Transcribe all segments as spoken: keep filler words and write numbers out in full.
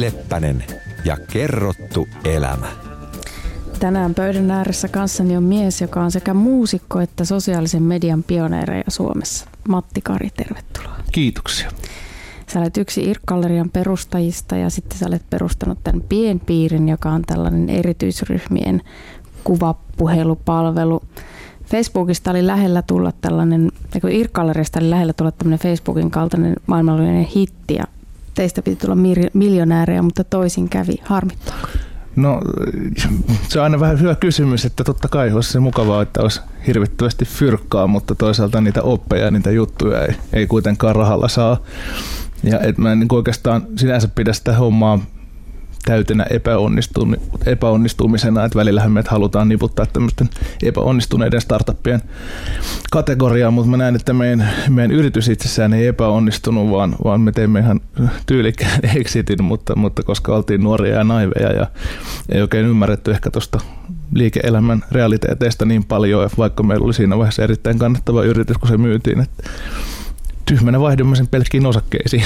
Leppänen ja kerrottu elämä. Tänään pöydän ääressä kanssani on mies, joka on sekä muusikko että sosiaalisen median pioneereja Suomessa. Matti Kari, tervetuloa. Kiitoksia. Sä olet yksi I R C-gallerian perustajista ja sitten sä olet perustanut tämän Pienpiirin, joka on tällainen erityisryhmien kuvapuhelupalvelu. Facebookista oli lähellä tulla tällainen, I R C-galleriasta oli lähellä tulla tämmöinen Facebookin kaltainen maailmanlaajuinen hitti ja teistä piti tulla miljonäärejä, mutta toisin kävi. Harmittaako? No se on aina vähän hyvä kysymys, että totta kai olisi se mukavaa, että olisi hirvittävästi fyrkkaa, mutta toisaalta niitä oppeja ja niitä juttuja ei, ei kuitenkaan rahalla saa. Ja et mä en niin oikeastaan sinänsä pidä sitä hommaa täytenä epäonnistum- epäonnistumisena, että välillähän me halutaan niputtaa tämmöisten epäonnistuneiden startuppien kategoriaan, mutta mä näen, että meidän, meidän yritys itsessään ei epäonnistunut, vaan, vaan me teimme ihan tyylikkään exitin, mutta, mutta koska oltiin nuoria ja naiveja ja ei oikein ymmärretty ehkä tuosta liike-elämän realiteeteista niin paljon, vaikka meillä oli siinä vaiheessa erittäin kannattava yritys, kun se myytiin, että tyhmänä vaihdomme sen pelkkiin osakkeisiin.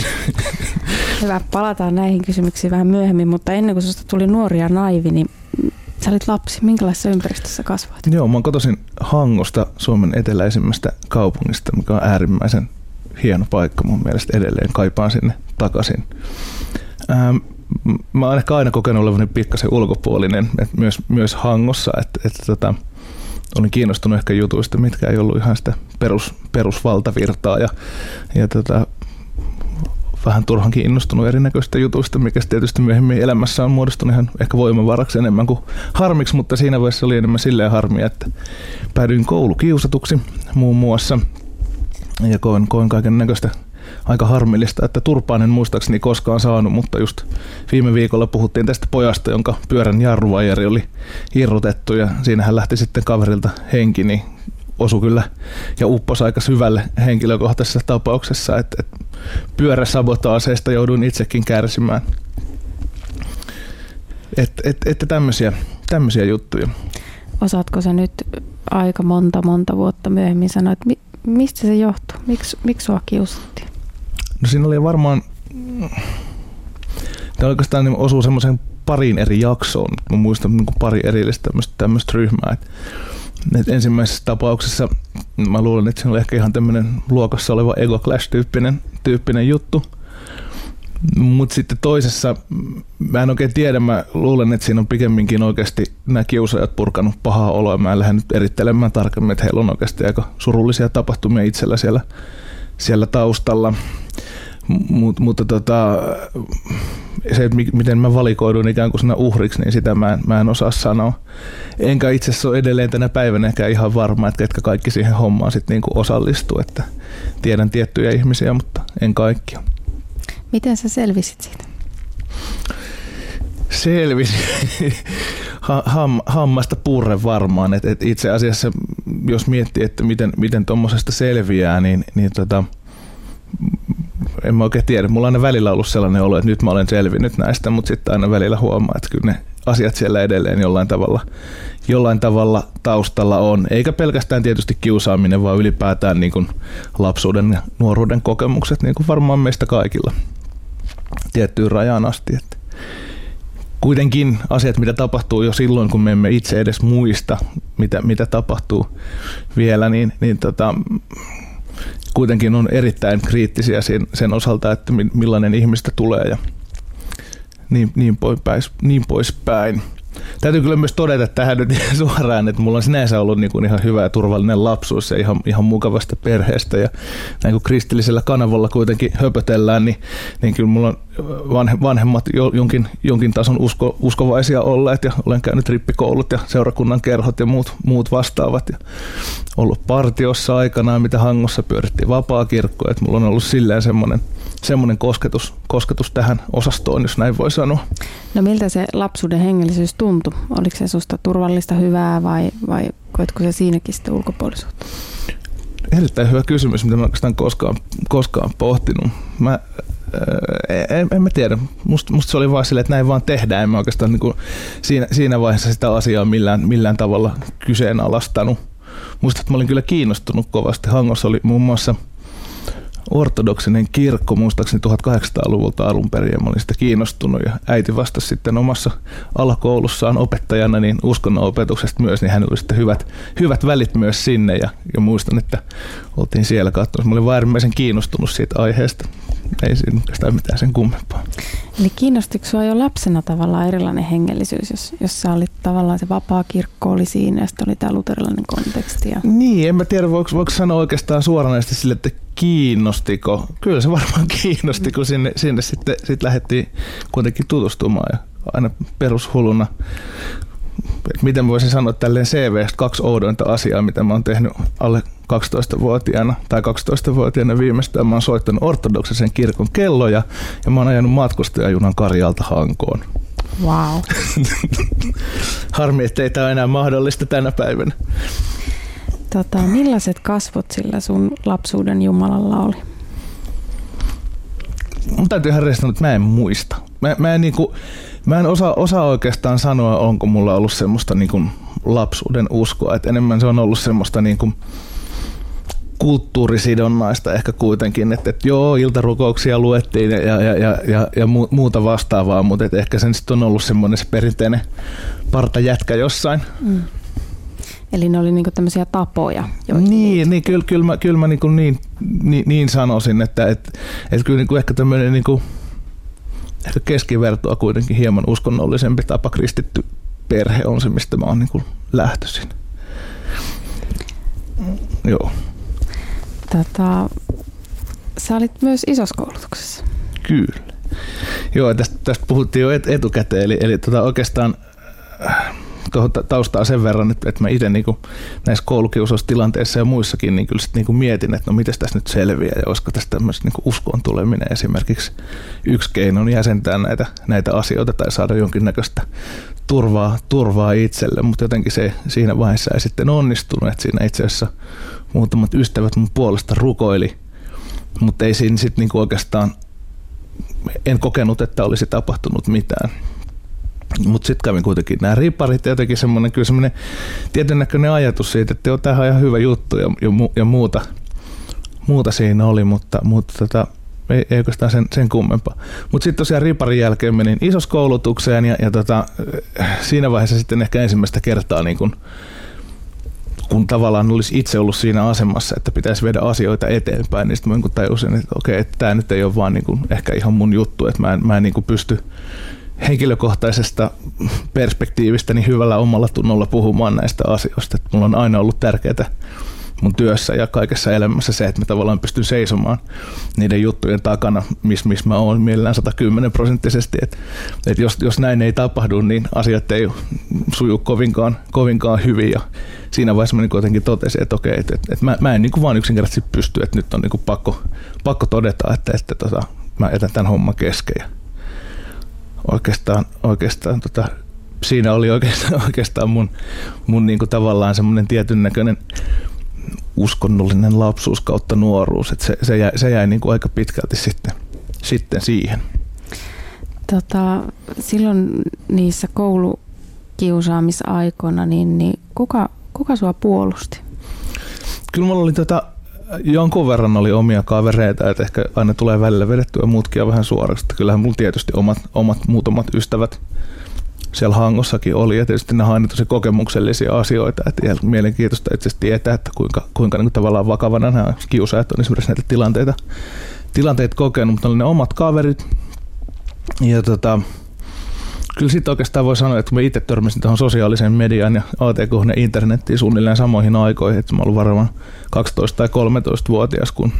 Hyvä, palataan näihin kysymyksiin vähän myöhemmin, mutta ennen kuin sinusta tuli nuori ja naivi, niin sä olit lapsi. Minkälaisessa ympäristössä kasvoit? Joo, mä oon kotoisin Hangosta, Suomen eteläisimmästä kaupungista, mikä on äärimmäisen hieno paikka mun mielestä edelleen. Kaipaan sinne takaisin. Ähm, mä oon ehkä aina kokenut olevani pikkasen ulkopuolinen, että myös, myös Hangossa, että, että tota, olin kiinnostunut ehkä jutuista, mitkä ei ollut ihan sitä perus, perusvaltavirtaa ja, ja tota, vähän turhan kiinnostunut erinäköistä jutuista, mikä tietysti myöhemmin elämässä on muodostunut ihan ehkä voimavaraksi enemmän kuin harmiksi, mutta siinä vaiheessa oli enemmän silleen harmia, että päädyin koulukiusatuksi muun muassa ja koin, koin kaiken näköistä aika harmillista, että turpaan en muistaakseni koskaan saanut, mutta just viime viikolla puhuttiin tästä pojasta, jonka pyörän jarruvajari oli irrotettu ja siinähän lähti sitten kaverilta henki, niin osui kyllä ja upposi aika syvälle henkilökohtaisessa tapauksessa, että, että pyöräsabotaaseista jouduin itsekin kärsimään. Että et, et tämmöisiä, tämmöisiä juttuja. Osaatko sä nyt aika monta monta vuotta myöhemmin sanoa, että mi, mistä se johtuu? Miks, miksi sua kiusattiin? No siinä oli varmaan, tämä oikeastaan osuu semmoisen pariin eri jaksoon. Mä muistan niin kuin pari erillistä tämmöistä, tämmöistä ryhmää. Et, et ensimmäisessä tapauksessa mä luulen, että siinä oli ehkä ihan tämmöinen luokassa oleva ego clash-tyyppinen tyyppinen juttu. Mutta sitten toisessa, mä en oikein tiedä, mä luulen, että siinä on pikemminkin oikeasti nämä kiusaajat purkanut pahaa oloa. Mä en lähde nyt erittelemään tarkemmin, että heillä on oikeasti aika surullisia tapahtumia itsellä siellä, siellä taustalla. Mut, mutta tota, se, miten mä valikoidun ikään kuin siinä uhriksi, niin sitä mä en, mä en osaa sanoa. Enkä itse asiassa ole edelleen tänä päivänäkään ihan varma, että ketkä kaikki siihen hommaan sit niinku osallistuu. Että tiedän tiettyjä ihmisiä, mutta en kaikkia. Miten sä selvisit siitä? Selvisin. Ham, hammasta purre varmaan. Et, et itse asiassa, jos miettii, että miten, miten tuommoisesta selviää, niin, niin tota, en mä oikein tiedä. Mulla on aina välillä ollut sellainen olo, että nyt mä olen selvinnyt näistä, mutta sitten aina välillä huomaa, että kyllä ne asiat siellä edelleen jollain tavalla, jollain tavalla taustalla on. Eikä pelkästään tietysti kiusaaminen, vaan ylipäätään niin kuin lapsuuden ja nuoruuden kokemukset, niin kuin varmaan meistä kaikilla tiettyyn rajaan asti. Että kuitenkin asiat, mitä tapahtuu jo silloin, kun me emme itse edes muista, mitä, mitä tapahtuu vielä, niin, niin tota, kuitenkin on erittäin kriittisiä sen, sen osalta, että millainen ihmistä tulee ja niin, niin, poispäin, niin poispäin. Täytyy kyllä myös todeta tähän nyt suoraan, että mulla on sinänsä ollut niin kuin ihan hyvä ja turvallinen lapsuus ja ihan, ihan mukavasta perheestä. Ja näin kun kristillisellä kanavalla kuitenkin höpötellään, niin, niin kyllä mulla on vanhemmat jonkin, jonkin tason usko, uskovaisia olleet ja olen käynyt rippikoulut ja seurakunnan kerhot ja muut, muut vastaavat. Ja ollut partiossa aikanaan, mitä Hangossa pyörittiin vapaakirkko, että mulla on ollut silleen semmoinen semmoinen kosketus, kosketus tähän osastoon, jos näin voi sanoa. No miltä se lapsuuden hengellisyys tuntui? Oliko se susta turvallista, hyvää vai, vai koetko se siinäkin sitten ulkopuolisuutta? Erittäin hyvä kysymys, mitä mä oikeastaan koskaan, koskaan pohtinut. Mä, en, en mä tiedä. Musta, musta se oli vaan silleen, että näin vaan tehdään. En mä oikeastaan niin kuin siinä, siinä vaiheessa sitä asiaa millään, millään tavalla kyseenalaistanut. Muistan, että mä olin kyllä kiinnostunut kovasti. Hangossa oli muun muassa ortodoksinen kirkko, muistaakseni tuhatkahdeksansataaluvulta alun perin, ja mä olin sitä kiinnostunut, ja äiti vastasi sitten omassa alakoulussaan opettajana niin uskonnon opetuksesta myös, niin hänellä oli sitten hyvät, hyvät välit myös sinne, ja, ja muistan, että oltiin siellä katsomassa. Mä olin vaan äärimmäisen kiinnostunut siitä aiheesta, ei siinä sitä mitään sen kummempaa. Eli kiinnostiko sinua jo lapsena tavallaan erilainen hengellisyys, jos, jos sä olit tavallaan se vapaa kirkko oli siinä ja sitten oli tämä luterilainen konteksti? Ja... Niin, en mä tiedä, voiko, voiko sanoa oikeastaan suoranaisesti sille, että kiinnostiko. Kyllä se varmaan kiinnosti, kun sinne, sinne sitten sit lähdettiin kuitenkin tutustumaan ja aina perushulluna. Miten voisin sanoa tälleen C V:stä kaksi oudointa asiaa, mitä mä oon tehnyt alle kaksitoistavuotiaana tai kaksitoistavuotiaana viimeistään. Mä oon soittanut ortodoksisen kirkon kelloja ja mä oon ajanut matkustajajunan Karjalta Hankoon. Wow. Harmi, ettei tää ole enää mahdollista tänä päivänä. Tota, millaiset kasvot sillä sun lapsuuden Jumalalla oli? Mun täytyy ihan rehellisesti sanoa, että mä en muista. Mä, mä en, niinku, mä en osaa, osaa oikeastaan sanoa, onko mulla ollut semmoista niinku lapsuuden uskoa. Et enemmän se on ollut semmoista niinku kulttuurisidonnaista ehkä kuitenkin. Että et joo, iltarukouksia luettiin ja, ja, ja, ja, ja muuta vastaavaa, mutta et ehkä sen sitten on ollut semmoinen se perinteinen partajätkä jossain. Mm. Eli ne oli niinku tämmöisiä tapoja. Niin, niin kyllä, kyllä mä, kyllä mä niinku niin, niin, niin sanoisin, että et, et kyllä niinku ehkä tämmöinen niinku, ehkä keskivertoa kuitenkin hieman uskonnollisempi tapa kristitty perhe on se, mistä mä oon niinku lähtöisin. Joo. Tota, sä olit myös isoskoulutuksessa. Kyllä. Joo, tästä, tästä puhuttiin jo et, etukäteen, eli, eli tota oikeastaan tuohon taustaa sen verran, että, että mä itse niin näissä koulukiusaustilanteissa ja muissakin niin kyllä sit niin mietin, että no miten tässä nyt selviää ja olisiko tästä tämmöistä niin uskoon tuleminen esimerkiksi yksi keino jäsentää näitä, näitä asioita tai saada jonkinnäköistä turvaa, turvaa itselle, mutta jotenkin se siinä vaiheessa ei sitten onnistunut, että siinä itse asiassa muutamat ystävät mun puolesta rukoili, mutta ei siinä sitten niin oikeastaan, en kokenut, että olisi tapahtunut mitään. Mutta sitten kävin kuitenkin nämä riparit ja jotenkin semmoinen kyllä semmoinen tietyn näköinen ajatus siitä, että joo, tämähän on ihan hyvä juttu ja, ja, ja muuta, muuta siinä oli, mutta, mutta tota, ei, ei oikeastaan sen, sen kummempaa. Mutta sitten tosiaan riparin jälkeen menin isoskoulutukseen ja, ja tota, siinä vaiheessa sitten ehkä ensimmäistä kertaa niin kun, kun tavallaan olisi itse ollut siinä asemassa, että pitäisi viedä asioita eteenpäin, niin sitten mä niin tajusin, että okei, että tämä nyt ei ole vaan niin kun ehkä ihan mun juttu, että mä en, mä en niin kun pysty henkilökohtaisesta perspektiivistä niin hyvällä omalla tunnolla puhumaan näistä asioista. Että mulla on aina ollut tärkeää mun työssä ja kaikessa elämässä se, että mä tavallaan pystyn seisomaan niiden juttujen takana, missä mis mä oon mielellään sata kymmenen prosenttisesti. Että et jos, jos näin ei tapahdu, niin asiat ei suju kovinkaan, kovinkaan hyvin. Ja siinä vaiheessa mä niin kuitenkin totesin, että okei, että et, et mä, mä en niin vaan yksinkertaisesti pysty, että nyt on niin pakko, pakko todeta, että, että tota, mä jätän tämän homman kesken. Oikeastaan, oikeastaan tota, siinä oli oikeastaan, oikeastaan mun, mun niinku tavallaan semmoinen tietyn näköinen uskonnollinen lapsuus kautta nuoruus, että se, se jäi, se jäi niinku aika pitkälti sitten, sitten siihen. Tota, silloin niissä koulukiusaamisaikoina, niin, niin kuka, kuka sua puolusti? Kyllä mulla oli tota, jonkun verran oli omia kavereita, että ehkä aina tulee välillä vedettyä mutkia vähän suoraksi. Kyllähän mulla tietysti omat, omat muutamat ystävät siellä Hangossakin oli, ja tietysti ne on aina tosi kokemuksellisia asioita, että ihan mielenkiintoista itse asiassa tietää, että kuinka, kuinka niin kuin tavallaan vakavana nämä kiusaajat on esimerkiksi näitä tilanteita, tilanteita kokenut, mutta oli ne omat kaverit. Ja tota, kyllä sitten oikeastaan voi sanoa, että kun mä itse törmäsin tuohon sosiaaliseen mediaan ja A T K ja internettiin suunnilleen samoihin aikoihin, että mä olin varmaan kaksitoista- tai kolmetoistavuotias, kun,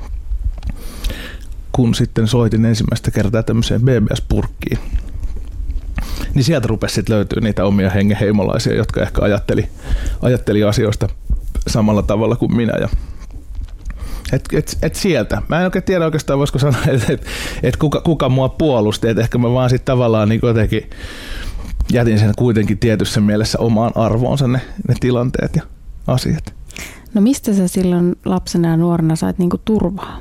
kun sitten soitin ensimmäistä kertaa tämmöiseen B B S-purkkiin. Niin sieltä rupesi sitten löytyä niitä omia hengenheimolaisia, jotka ehkä ajatteli, ajatteli asioista samalla tavalla kuin minä. Ja et, et, et sieltä. Mä en oikein tiedä oikeastaan, voisiko sanoa, että et, et kuka, kuka mua puolusti. Et ehkä mä vaan sitten tavallaan niin jotenkin jätin sen kuitenkin tietyssä mielessä omaan arvoonsa ne, ne tilanteet ja asiat. No mistä sä silloin lapsena ja nuorena sait niinku turvaa?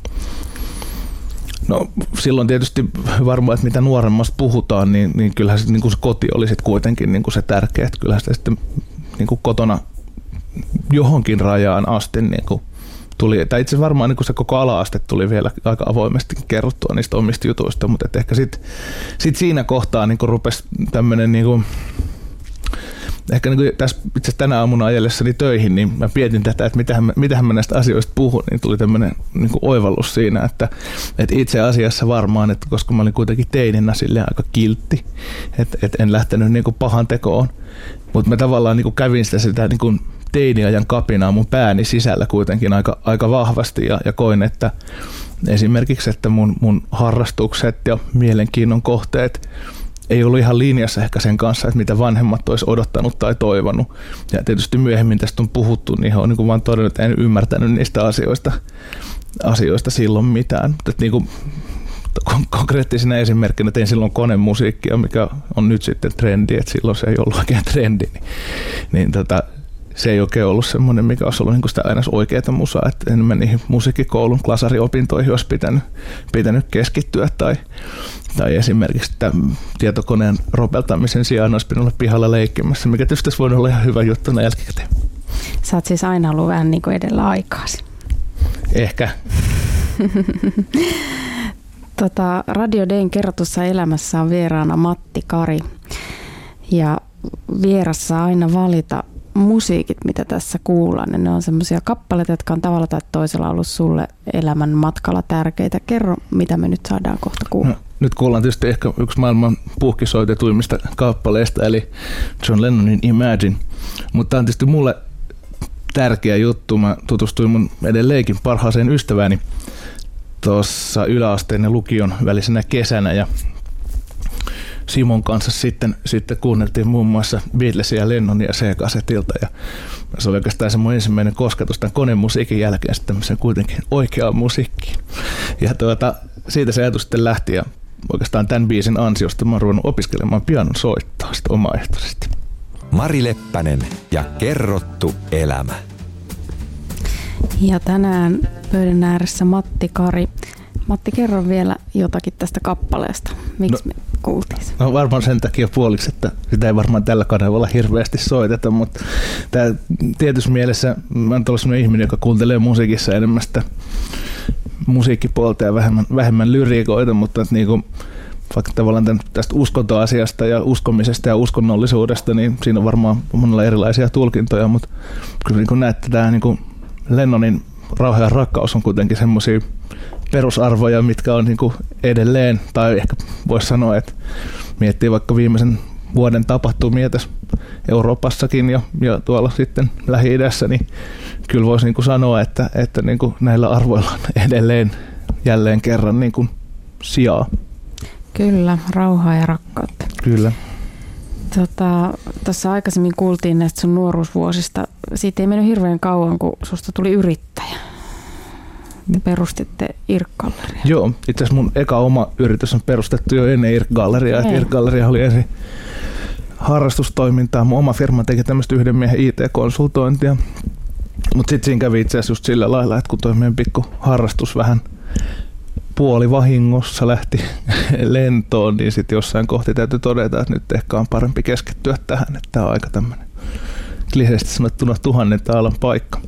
No silloin tietysti varmaan, että mitä nuoremmasta puhutaan, niin, niin kyllähän se, niin kuin se koti oli sitten kuitenkin niin kuin se tärkeä. Että kyllähän sitä sitten niin kuin kotona johonkin rajaan asti niin kuin tuli, tai itse varmaan niin se koko ala-aste tuli vielä aika avoimesti kerrottua niistä omista jutuista, mutta ehkä sitten sit siinä kohtaa niin rupesi tämmöinen, niin ehkä niin tässä itse asiassa tänä aamuna ajellessani töihin, niin mä mietin tätä, että mitähän mä, mitähän mä näistä asioista puhun, niin tuli tämmöinen niin oivallus siinä, että, että itse asiassa varmaan, että koska mä olin kuitenkin teininä silleen aika kiltti, että, että en lähtenyt niin pahan tekoon, mutta mä tavallaan niin kävin sitä, sitä niin teiniajan kapinaa mun pääni sisällä kuitenkin aika, aika vahvasti ja, ja koin, että esimerkiksi, että mun, mun harrastukset ja mielenkiinnon kohteet ei ollut ihan linjassa ehkä sen kanssa, että mitä vanhemmat olisi odottanut tai toivonut. Ja tietysti myöhemmin tästä on puhuttu, niin he on niin vaan todennut, että en ymmärtänyt niistä asioista, asioista silloin mitään. Mutta niin kuin konkreettisena esimerkkinä tein silloin konemusiikkia, mikä on nyt sitten trendi, että silloin se ei ollut oikein trendi. Niin, niin tota, se ei oikein ollut semmoinen, mikä olisi ollut niin sitä aina oikeaa musaa, että enemmän niihin musiikkikoulun klasariopintoihin olisi pitänyt, pitänyt keskittyä tai, tai esimerkiksi tietokoneen ropeltamisen sijaan olisi pitänyt olla pihalla leikkimässä, mikä tietysti voi olla ihan hyvä juttu näin jälkikäteen. Sä oot siis aina ollut vähän niin kuin edellä aikaasi. Ehkä. tota, Radio Dayn kerrotussa elämässä on vieraana Matti Kari ja vieras saa aina valita musiikit, mitä tässä kuullaan. Ne on semmoisia kappaleita, jotka on tavalla tai toisella ollut sulle elämän matkalla tärkeitä. Kerro, mitä me nyt saadaan kohta kuulla. No, nyt kuullaan tietysti ehkä yksi maailman puhkisoitetuimmista kappaleista, eli John Lennonin Imagine. Mutta tämä on tietysti mulle tärkeä juttu. Mä tutustuin mun edelleenkin parhaaseen ystävääni tuossa yläasteen ja lukion välisenä kesänä, ja Simon kanssa sitten, sitten kuunneltiin muun muassa Beatlesia ja Lennonia C-kasetilta, ja se oli oikeastaan se mun ensimmäinen kosketus tämän konemusiikin jälkeen sitten tämmöiseen kuitenkin oikeaan musiikkiin. Ja tuota, siitä se ajatus sitten lähti, ja oikeastaan tämän biisin ansiosta mä oon ruvennut opiskelemaan pianon soittaa sitten omaehtoisesti. Mari Leppänen ja kerrottu elämä. Ja tänään pöydän ääressä Matti Kari. Matti, kerro vielä jotakin tästä kappaleesta. Miksi no, me kuultiin se? No varmaan sen takia puoliksi, että sitä ei varmaan tällä kanavalla hirveästi soiteta, mutta tämä tietyssä mielessä, mä oon ollut sellainen ihminen, joka kuuntelee musiikissa enemmän sitä musiikkipuolta ja vähemmän, vähemmän lyriikoita, mutta että niin kuin, vaikka tavallaan tämän, tästä uskontoasiasta ja uskomisesta ja uskonnollisuudesta, niin siinä on varmaan monella erilaisia tulkintoja, mutta kyllä niin kuin näette, tämä niin kuin Lennonin rauha ja rakkaus on kuitenkin semmoisia perusarvoja, mitkä on niin kuin edelleen, tai ehkä voisi sanoa, että miettii vaikka viimeisen vuoden tapahtumia tässä Euroopassakin ja, ja tuolla sitten Lähi-idässä, niin kyllä voisi niin kuin sanoa, että, että niin kuin näillä arvoilla on edelleen jälleen kerran niin kuin sijaa. Kyllä, rauhaa ja rakkautta. Kyllä. Tota, tuossa aikaisemmin kuultiin näistä sun nuoruusvuosista. Siitä ei mennyt hirveän kauan, kun susta tuli yrittäjä. Te perustitte IRC-galleria. Joo, itse asiassa mun eka oma yritys on perustettu jo ennen IRC-galleriaa. IRC-galleria oli ensin harrastustoimintaa. Mun oma firma teki tämmöistä yhden miehen I T-konsultointia. Mutta sitten siinä kävi itse asiassa just sillä lailla, että kun toi meidän pikku harrastus vähän puoli vahingossa lähti lentoon, niin sitten jossain kohti täytyy todeta, että nyt ehkä on parempi keskittyä tähän. Että tämä on aika tämmöinen kliseisesti sanottuna tuhannen taalan paikka.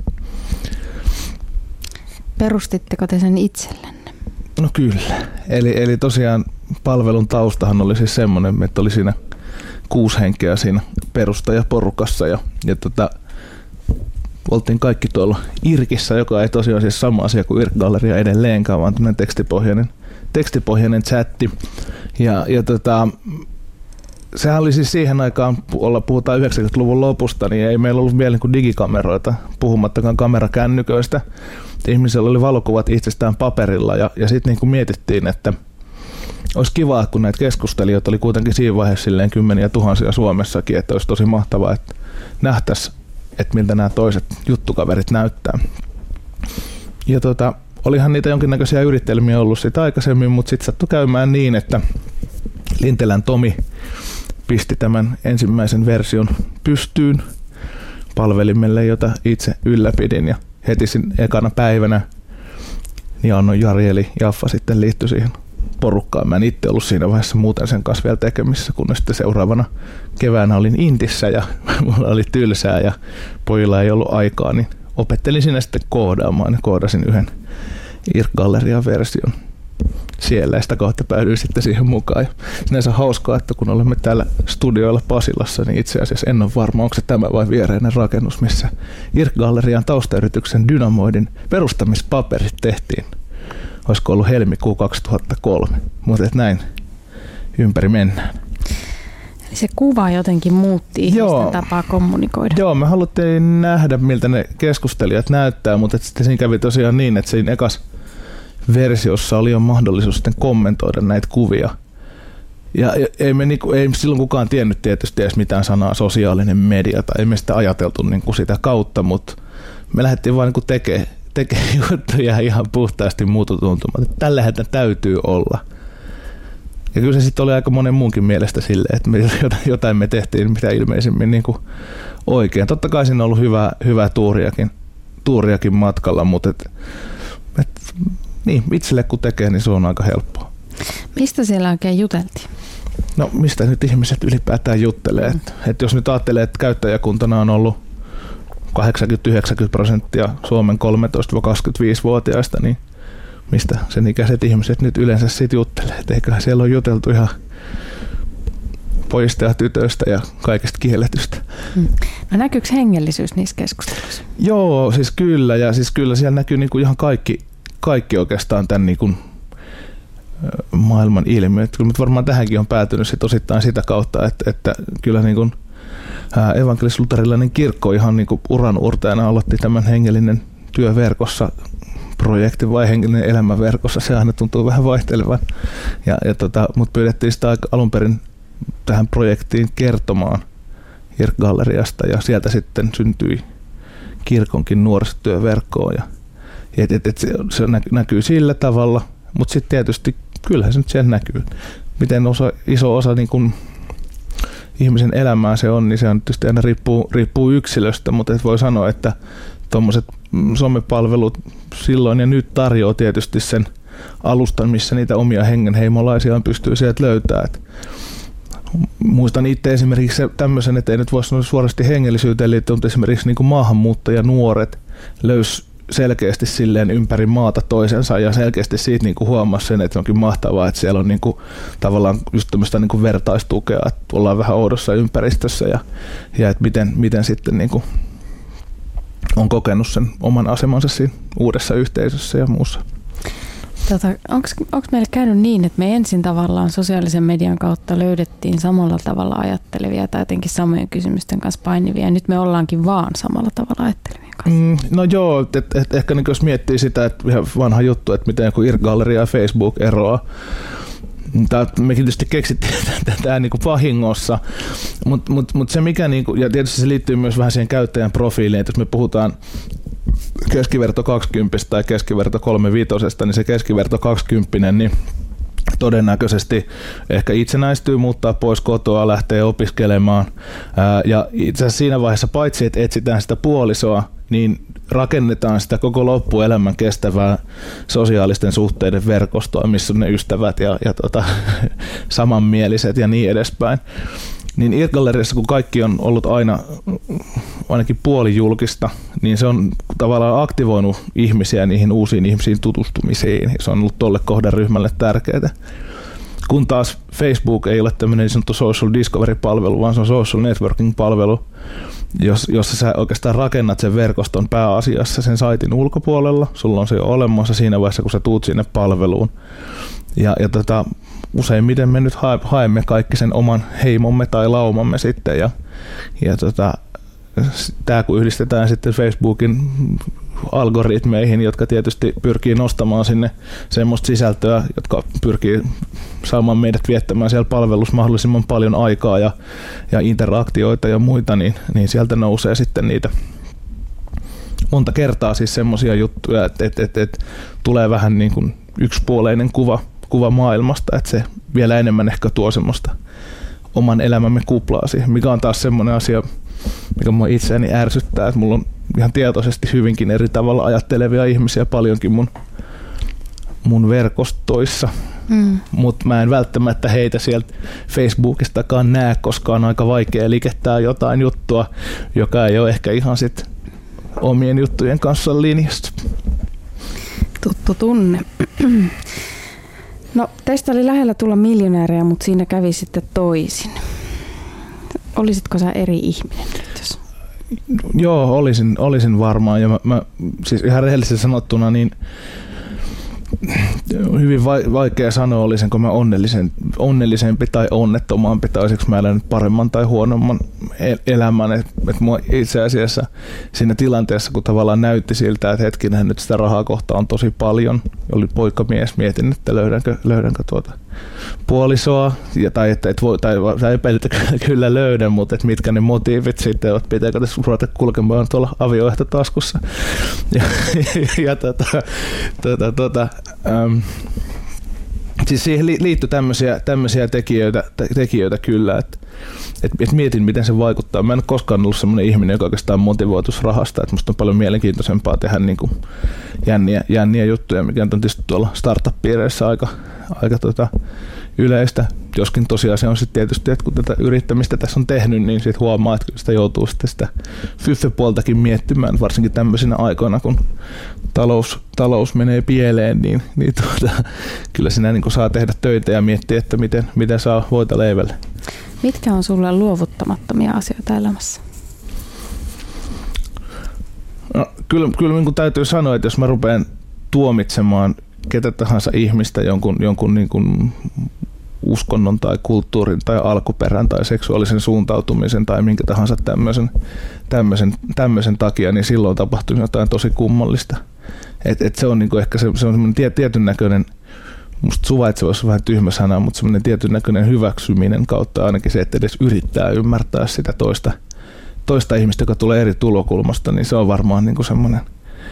Perustitteko te sen itsellenne? No kyllä. Eli, eli tosiaan palvelun taustahan oli siis semmoinen, että oli siinä kuusi henkeä siinä perustajaporukassa ja, ja tota, oltiin kaikki tuolla IRCissä, joka ei tosiaan siis sama asia kuin IRC-galleria edelleenkaan, vaan tämmöinen tekstipohjainen, tekstipohjainen chatti. Ja, ja tota, sehän oli siis siihen aikaan, olla puhutaan yhdeksänkymmentäluvun lopusta, niin ei meillä ollut vielä niin kuin digikameroita, puhumattakaan kamerakännyköistä. Ihmisillä oli valokuvat itsestään paperilla ja, ja sitten niin kuin mietittiin, että olisi kiva, kun näitä keskustelijoita oli kuitenkin siinä vaiheessa silleen kymmeniä tuhansia Suomessakin, että olisi tosi mahtavaa, että nähtäisiin, että miltä nämä toiset juttukaverit näyttää. Ja tota, olihan niitä jonkinnäköisiä yrittelmiä ollut sitä aikaisemmin, mutta sitten sattui käymään niin, että Lintelän Tomi pisti tämän ensimmäisen version pystyyn palvelimelle, jota itse ylläpidin, ja heti siinä ekana päivänä niin annoin Jari eli Jaffa sitten liittyi siihen porukkaan. Mä en itse ollut siinä vaiheessa muuten sen kanssa vielä tekemissä, kun sitten seuraavana keväänä olin Intissä ja mulla oli tylsää ja pojilla ei ollut aikaa, niin opettelin siinä sitten koodaamaan ja koodasin yhden I R C-gallerian version siellä ja sitä kautta päädyin sitten siihen mukaan. Ja sinänsä hauskaa, että kun olemme täällä studioilla Pasilassa, niin itse asiassa en ole varma, onko se tämä vai viereinen rakennus, missä I R C-gallerian taustayrityksen Dynamoidin perustamispaperit tehtiin. Olisiko ollut helmikuu kaksituhattakolme, mutta näin ympäri mennään. Eli se kuva jotenkin muutti ihmisten Joo. tapaa kommunikoida. Joo, me haluttiin nähdä, miltä ne keskustelijat näyttää, mutta sitten siinä kävi tosiaan niin, että siinä ekas versiossa oli jo mahdollisuus sitten kommentoida näitä kuvia. Ja ei, me niinku, ei silloin kukaan tiennyt tietysti edes mitään sanaa sosiaalinen media, tai ei me sitä ajateltu niinku sitä kautta, mutta me lähdettiin vaan niinku tekemään teke juttuja ihan puhtaasti mututuntumaan, että tällähän täytyy olla. Ja kyllä se sitten oli aika monen muunkin mielestä silleen, että me jotain me tehtiin mitä ilmeisimmin niin kuin oikein. Totta kai siinä on ollut hyvää, hyvää tuuriakin, tuuriakin matkalla, mutta et, et, niin, itselle kun tekee, niin se on aika helppoa. Mistä siellä oikein juteltiin? No mistä nyt ihmiset ylipäätään juttelee? Mm. Et, et jos nyt ajattelee, että käyttäjäkuntana on ollut kahdeksankymmentä yhdeksänkymmentä prosenttia Suomen kolmetoista–kaksikymmentäviisi-vuotiaista, niin mistä sen ikäiset ihmiset nyt yleensä siitä juttelee. Et eiköhän siellä on juteltu ihan pojista ja tytöistä ja kaikesta kielletystä. Mm. No näkyykö hengellisyys niissä keskusteluissa? Joo, siis kyllä. Ja siis kyllä siellä näkyy niinku ihan kaikki, kaikki oikeastaan tämän niinku maailman ilmiöt. Kyllä varmaan tähänkin on päätynyt sit osittain sitä kautta, että, että kyllä niinku evankelis-luterilainen kirkko ihan niinku uran urteena aloitti tämän hengellinen työverkossa projekti vai hengellinen elämäverkossa, se aina tuntuu vähän vaihtelevan. Ja, ja tota, mut pyydettiin sitä alun perin tähän projektiin kertomaan I R C-galleriasta ja sieltä sitten syntyi kirkonkin nuorisotyöverkkoon. Ja, et, et, et se, se näkyy sillä tavalla, mutta sitten tietysti kyllähän se nyt siellä näkyy. Miten osa, iso osa niin kun ihmisen elämää se on, niin se on tietysti aina riippuu, riippuu yksilöstä, mutta et voi sanoa, että tuommoiset somepalvelut silloin ja nyt tarjoaa tietysti sen alustan, missä niitä omia hengenheimolaisiaan pystyy sieltä löytämään. Et muistan itse esimerkiksi se tämmöisen, että ei nyt voi sanoa suorasti hengellisyyteen liittyen, mutta esimerkiksi niin kuin maahanmuuttajanuoret löysi selkeästi silleen ympäri maata toisensa ja selkeästi siitä niin kuin huomasi sen, että se onkin mahtavaa, että siellä on niin kuin tavallaan just tämmöistä niin kuin vertaistukea, että ollaan vähän oudossa ympäristössä ja, ja että miten, miten sitten niin kuin on kokenut sen oman asemansa siinä uudessa yhteisössä ja muussa. Tota, onko meillä käynyt niin, että me ensin tavallaan sosiaalisen median kautta löydettiin samalla tavalla ajattelevia tai jotenkin samojen kysymysten kanssa painivia ja nyt me ollaankin vaan samalla tavalla ajattelevien kanssa? Mm, no joo, et, et, et ehkä niin jos miettii sitä, että ihan vanha juttu, että miten joku I R C-galleria ja Facebook eroaa. Tää, mekin tietysti keksittiin tätä niin kuin vahingossa, mutta mut, mut se mikä, niin kuin, ja tietysti se liittyy myös vähän siihen käyttäjän profiiliin, että jos me puhutaan keskiverto kaksikymmentä tai keskiverto kolmekymmentäviisi, niin se keskiverto kaksikymmentä, niin todennäköisesti ehkä itsenäistyy, muuttaa pois kotoa, lähtee opiskelemaan. Ää, ja itse asiassa siinä vaiheessa paitsi, että etsitään sitä puolisoa, niin rakennetaan sitä koko loppuelämän kestävää sosiaalisten suhteiden verkostoa, missä on ne ystävät ja, ja tota, samanmieliset ja niin edespäin. Niin I R C-galleriassa, kun kaikki on ollut aina ainakin puolijulkista, niin se on tavallaan aktivoinut ihmisiä niihin uusiin ihmisiin tutustumisiin. Se on ollut tolle kohderyhmälle tärkeää. Kun taas Facebook ei ole tämmöinen niin sanottu social discovery-palvelu, vaan se on social networking-palvelu, jossa sä oikeastaan rakennat sen verkoston pääasiassa sen saitin ulkopuolella. Sulla on se jo olemassa siinä vaiheessa, kun sä tuut sinne palveluun. Ja, ja tota, useimmiten me nyt haemme kaikki sen oman heimomme tai laumamme sitten. Ja, ja tota, tää kun yhdistetään sitten Facebookin algoritmeihin, jotka tietysti pyrkii nostamaan sinne semmoista sisältöä, jotka pyrkii saamaan meidät viettämään siellä palvelussa mahdollisimman paljon aikaa ja, ja interaktioita ja muita, niin, niin sieltä nousee sitten niitä monta kertaa siis semmoisia juttuja, että et, et, et, tulee vähän niin kuin yksipuoleinen kuva, kuva maailmasta, että se vielä enemmän ehkä tuo semmoista oman elämämme kuplaa siihen, mikä on taas semmoinen asia, mikä mua itseäni ärsyttää, että mulla on ihan tietoisesti hyvinkin eri tavalla ajattelevia ihmisiä paljonkin mun, mun verkostoissa, mm. mutta mä en välttämättä heitä sieltä Facebookistakaan näe, koska on aika vaikea likettää jotain juttua, joka ei ole ehkä ihan sit omien juttujen kanssa linjassa. Tuttu tunne. No, teistä oli lähellä tulla miljonääriä, mutta siinä kävi sitten toisin. Olisitko sä eri ihminen nyt, jos? Joo, olisin, olisin varmaan. Ja mä, mä, siis ihan rehellisesti sanottuna, niin hyvin vaikea sanoa, olisinko mä onnellisen, onnellisempi tai onnettomampi, tai olisiko mä elänyt paremman tai huonomman elämän. Et, et mua itse asiassa siinä tilanteessa, kun tavallaan näytti siltä, että hetkinen, nyt sitä rahaa kohtaa on tosi paljon, oli poikamies, mietin, että löydänkö, löydänkö tuota puolisoa, ja, tai että et voi, tai, tai epäilytä kyllä löydän, mutta et mitkä ne motiivit sitten, että pitääkö tässä ruveta kulkemaan tuolla avioehto taskussa. Ja, ja tota, tota, tota, äm, siis siihen liittyy tämmöisiä, tämmöisiä tekijöitä, tekijöitä kyllä, että et, et mietin, miten se vaikuttaa. Mä en ole koskaan ollut semmoinen ihminen, joka oikeastaan motivoitus rahasta, että musta on paljon mielenkiintoisempaa tehdä niin kuin jänniä, jänniä juttuja, mikä on tietysti tuolla startup-piireissä aika, aika tota yleistä. Joskin tosiasia on sitten tietysti, että kun tätä yrittämistä tässä on tehnyt, niin sit huomaa, että sitä joutuu sitten sitä fyffepuoltakin miettimään, varsinkin tämmöisinä aikoina, kun talous, talous menee pieleen, niin, niin tuota, kyllä sinä niin saa tehdä töitä ja miettiä, että miten, miten saa voita leivälle. Mitkä on sulle luovuttamattomia asioita elämässä? No, kyllä kyllä niin kuin täytyy sanoa, että jos mä rupean tuomitsemaan ketä tahansa ihmistä jonkun, jonkun niin kuin uskonnon tai kulttuurin tai alkuperän tai seksuaalisen suuntautumisen tai minkä tahansa tämmöisen, tämmöisen, tämmöisen takia, niin silloin tapahtuu jotain tosi kummallista. Et, et se on niinku ehkä se, se on semmoinen tie, tietyn näköinen, musta suvaitsevaisuus on vähän tyhmä sana, mutta semmoinen tietyn näköinen hyväksyminen kautta ainakin se, että edes yrittää ymmärtää sitä toista, toista ihmistä, joka tulee eri tulokulmasta, niin se on varmaan niinku semmoinen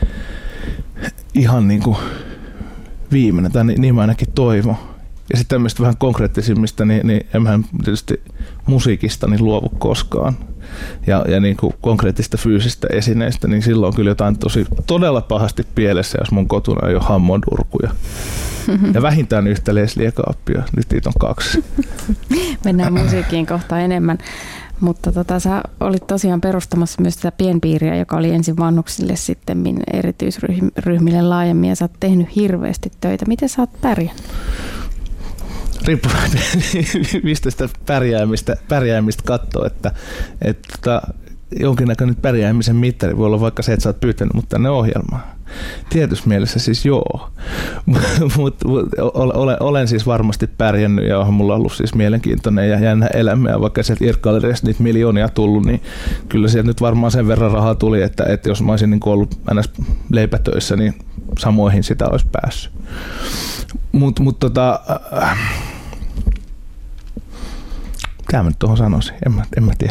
ihan niinku viimeinen, tai niin mä ainakin toivon. Ja sitten tämmöistä vähän konkreettisimmista, niin, niin enhän tietysti musiikista niin luovu koskaan. Ja, ja niin kuin konkreettista fyysistä esineistä, niin silloin on kyllä jotain tosi todella pahasti pielessä, jos mun kotona ei ole hammondurkuja. Ja vähintään yhtä lesliekaappia. Nyt niitä on kaksi. Mennään musiikkiin kohta enemmän. Mutta tota, sä olit tosiaan perustamassa myös tätä pienpiiriä, joka oli ensin vanhuksille, sitten erityisryhmille laajemmin, ja sä oot tehnyt hirveästi töitä. Miten sä oot pärjännyt? Riippuu mistä sitä pärjäämistä, pärjäämistä katsoo, että, että jonkinnäköinen pärjäämisen mittari voi olla vaikka se, että sä oot pyytänyt mut tänne ohjelmaan. Tietyssä mielessä siis joo, mutta olen, olen siis varmasti pärjännyt ja onhan mulla ollut siis mielenkiintoinen ja jännä elämä, ja vaikka sieltä Irkkaleriasta niitä miljoonia tullut, niin kyllä sieltä nyt varmaan sen verran rahaa tuli, että, että jos mä olisin niin ollut ns. Leipätöissä, niin samoihin sitä olisi päässyt. Mutta mut tota, äh, mitä mä nyt tuohon sanoisin, en mä, en mä tiedä.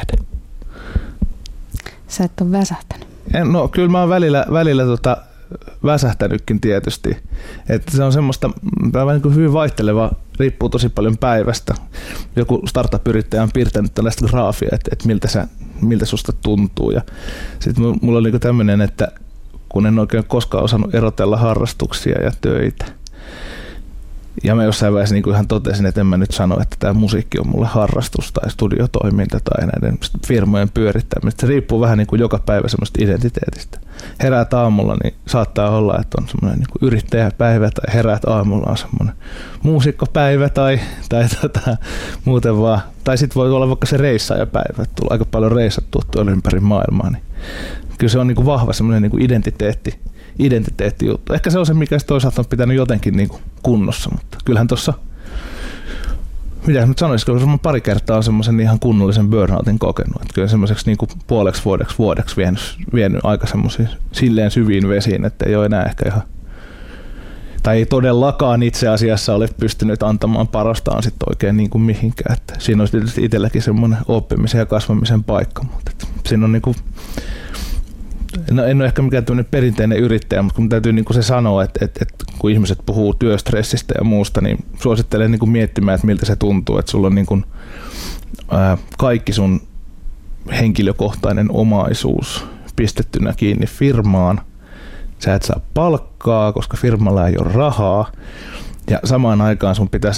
Sä et ole väsähtänyt. En, no kyllä mä oon välillä, välillä tota, väsähtänytkin tietysti. Että se on semmoista vähän niin kuin hyvin vaihteleva, riippuu tosi paljon päivästä. Joku startup-yrittäjä on piirtänyt tällaista graafia, että, että miltä, sä, miltä susta tuntuu. Ja sitten mulla on niin kuin tämmöinen, että kun en oikein koskaan osannut erotella harrastuksia ja töitä. Ja mä jossain vaiheessa niin kuin ihan totesin, että en mä nyt sano, että tämä musiikki on mulle harrastus tai studiotoiminta tai näiden firmojen pyörittämistä. Se riippuu vähän niin kuin joka päivä semmoista identiteetistä. Heräät aamulla, niin saattaa olla, että on semmoinen niin kuin yrittäjäpäivä, tai heräät aamulla on semmoinen muusikkopäivä tai, tai tota, muuten vaan. Tai sitten voi olla vaikka se reissaajapäivä, että tulee aika paljon reissattua tuolla ympäri maailmaa. Niin kyllä se on niin kuin vahva semmoinen niin kuin identiteetti. identiteettijuttu. Ehkä se on se, mikä toisaalta on pitänyt jotenkin niin kuin kunnossa, mutta kyllähän tuossa, mitä nyt sanoisin, kyllä pari kertaa on semmoisen ihan kunnollisen burnoutin kokenut. Että kyllä semmoiseksi niin kuin puoleksi vuodeksi vuodeksi vienyt, vienyt aika semmoisiin silleen syviin vesiin, että ei ole enää ehkä ihan, tai ei todellakaan itse asiassa ole pystynyt antamaan parastaan sitten oikein niin kuin mihinkään. Että siinä olisi tietysti itselläkin semmoinen oppimisen ja kasvamisen paikka, mutta että siinä on niin kuin, no en ole ehkä mikään tämmöinen perinteinen yrittäjä, mutta kun täytyy niin kuin se sanoa, että, että, että kun ihmiset puhuu työstressistä ja muusta, niin suosittelen niin kuin miettimään, että miltä se tuntuu, että sulla on niin kuin, ää, kaikki sun henkilökohtainen omaisuus pistettynä kiinni firmaan. Sä et saa palkkaa, koska firmalla ei ole rahaa, ja samaan aikaan sun pitäisi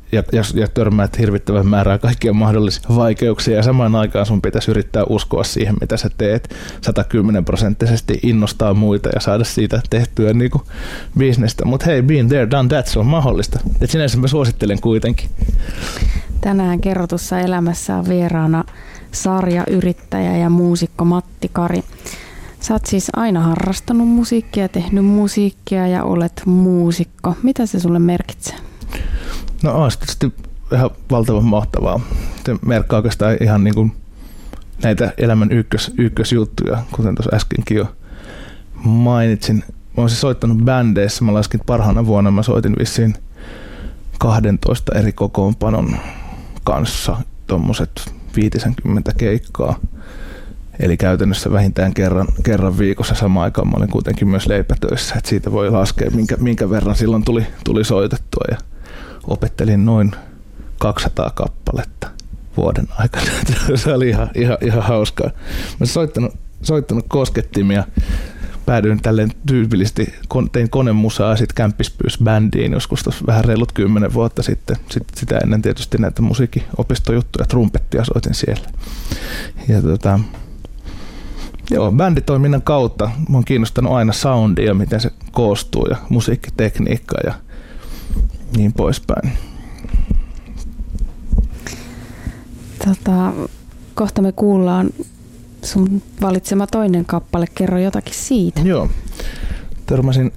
ja, ja, ja törmäät hirvittävän määrää kaikkia mahdollisia vaikeuksia ja samaan aikaan sun pitäisi yrittää uskoa siihen, mitä sä teet sata kymmenen prosenttisesti, innostaa muita ja saada siitä tehtyä niinku bisnestä. Mutta hei, been there, done that, se on mahdollista. Et sinänsä mä suosittelen kuitenkin. Tänään Kerrotussa elämässä on vieraana sarjayrittäjä ja muusikko Matti Kari. Sä oot siis aina harrastanut musiikkia, tehnyt musiikkia ja olet muusikko. Mitä se sulle merkitsee? No on se tietysti ihan valtavan mahtavaa. Se merkkaa oikeastaan ihan niin kuin näitä elämän ykkös, ykkösjuttuja, kuten tuossa äskenkin jo mainitsin. Mä oon siis soittanut bändeissä. Mä laskin parhaana vuonna, mä soitin vissiin kaksitoista eri kokoonpanon kanssa tommoset viisikymmentä keikkaa. Eli käytännössä vähintään kerran, kerran viikossa samaan aikaan mä olin kuitenkin myös leipätöissä. Et siitä voi laskea, minkä, minkä verran silloin tuli, tuli soitettua. Ja opettelin noin kaksisataa kappaletta vuoden aikana. Se oli ihan, ihan, ihan hauskaa. Mä olen soittanut, soittanut koskettimia. Päädyin tälleen tyypillisesti, tein konemusaa ja sitten kämppis pyysi bändiin joskus vähän reilut kymmenen vuotta sitten. Sitten sitä ennen tietysti näitä musiikinopistojuttuja, trumpettia soitin siellä. Ja tota, joo, bänditoiminnan kautta mä oon kiinnostanut aina soundia, miten se koostuu ja musiikkitekniikka ja niin poispäin. Tota, kohta me kuullaan sun valitsema toinen kappale. Kerro jotakin siitä. Joo. Törmäsin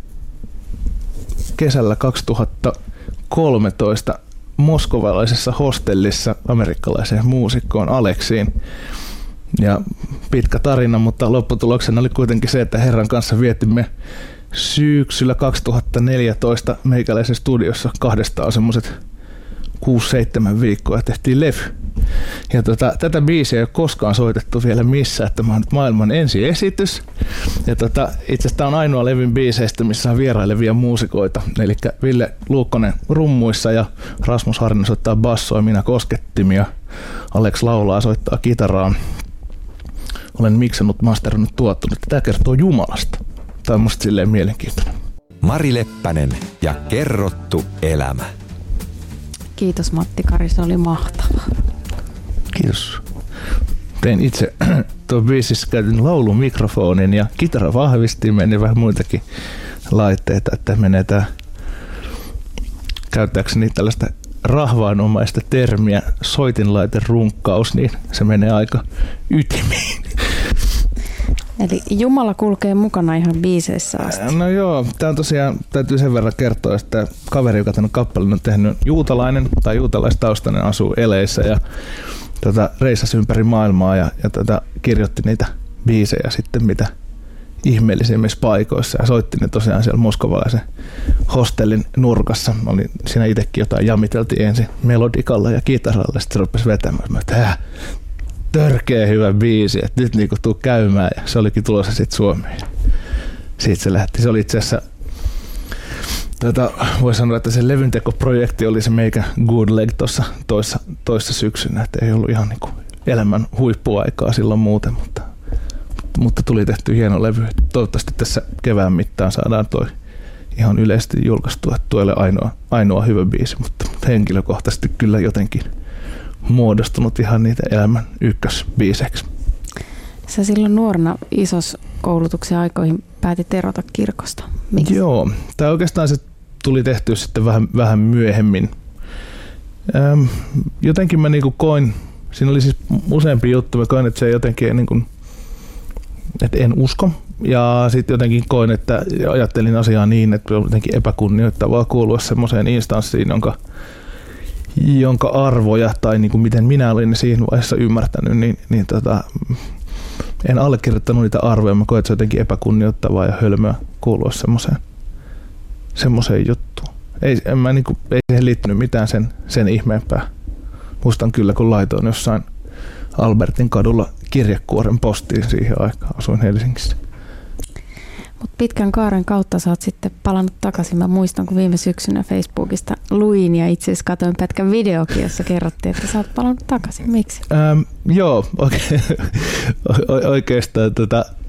kesällä kaksituhattakolmetoista moskovalaisessa hostellissa amerikkalaiseen muusikkoon Aleksiin. Ja pitkä tarina, mutta lopputuloksena oli kuitenkin se, että herran kanssa vietimme syksyllä kaksituhattaneljätoista meikäläisen studiossa kahdestaan semmoiset kuusi seitsemän viikkoa ja tehtiin levy. Ja tota, tätä biisiä ei ole koskaan soitettu vielä missään, että tämä on nyt maailman ensiesitys. Ja tota, itse asiassa tämä on ainoa levyn biiseistä, missä on vierailevia muusikoita. Eli Ville Luukkonen rummuissa ja Rasmus Harinen soittaa bassoa ja minä koskettimia. Alex laulaa, soittaa kitaraa. Olen miksannut, masterannut, tuottanut. Tämä kertoo Jumalasta. Tämä on musta silleen mielenkiintoinen. Mari Leppänen ja Kerrottu elämä. Kiitos Matti Kari, se oli mahtavaa. Kiitos. Tein itse tuon biisissä, käytin laulumikrofonin ja kitaravahvistimen ja vähän muitakin laitteita, että menee tää, käyttääkseni tällaista rahvaanomaista termiä soitinlaiterunkkaus, niin se menee aika ytimiin. Eli Jumala kulkee mukana ihan biiseissä asti. No joo, tää on tosiaan, täytyy sen verran kertoa, että kaveri, joka tämän kappaleen on tehnyt, juutalainen tai juutalaistaustainen, asuu Eleissä ja tota, reissasi ympäri maailmaa ja, ja tota, kirjoitti niitä biisejä sitten mitä ihmeellisimmissä paikoissa ja soitti ne tosiaan siellä moskovalaisen hostellin nurkassa. Oli siinä itsekin jotain jamiteltiin ensin melodikalla ja kitaralla, sitten se rupesi vetämään. Mä että äh, törkeä hyvä biisi, että nyt niinku tuu käymään ja se olikin tulossa sitten Suomeen. Siitä se lähti. Se oli itse asiassa, tota, voi sanoa, että se levyntekoprojekti oli se meikä good leg tuossa toissa, toissa syksynä, että ei ollut ihan niinku elämän huippuaikaa silloin muuten, mutta, mutta tuli tehty hieno levy. Toivottavasti tässä kevään mittaan saadaan toi ihan yleisesti julkaistua, että tuo ei ole ainoa, ainoa hyvä biisi, mutta henkilökohtaisesti kyllä jotenkin muodostunut ihan niitä elämän ykkösbiiseksi. Sä silloin nuorena isos koulutuksen aikoihin päätit erota kirkosta. Miksi? Joo, tämä oikeastaan se tuli tehtyä sitten vähän, vähän myöhemmin. Ähm, jotenkin mä niinku koin, siinä oli siis useampi juttu, mä koin, että se jotenkin niinku, että en usko. Ja sitten jotenkin koin, että ajattelin asiaa niin, että on jotenkin epäkunnioittavaa kuulua semmoiseen instanssiin, jonka jonka arvoja tai niin kuin miten minä olin siinä vaiheessa ymmärtänyt, niin, niin tota, en allekirjoittanut niitä arvoja. Mä koin, että se on jotenkin epäkunnioittavaa ja hölmöä kuulua semmoiseen, semmoiseen juttuun. Ei, en mä, niin kuin, ei siihen liittynyt mitään sen, sen ihmeempää. Muistan kyllä, kun laitoin jossain Albertin kadulla kirjekuoren postiin siihen aikaan. Asuin Helsingissä. Mut pitkän kaaren kautta sä oot sitten palannut takaisin. Mä muistan, kun viime syksynä Facebookista luin ja itse asiassa katsoin pätkän videokin, jossa kerrottiin, että sä oot palannut takaisin. Miksi? Ähm, joo, oike- oikeastaan tota,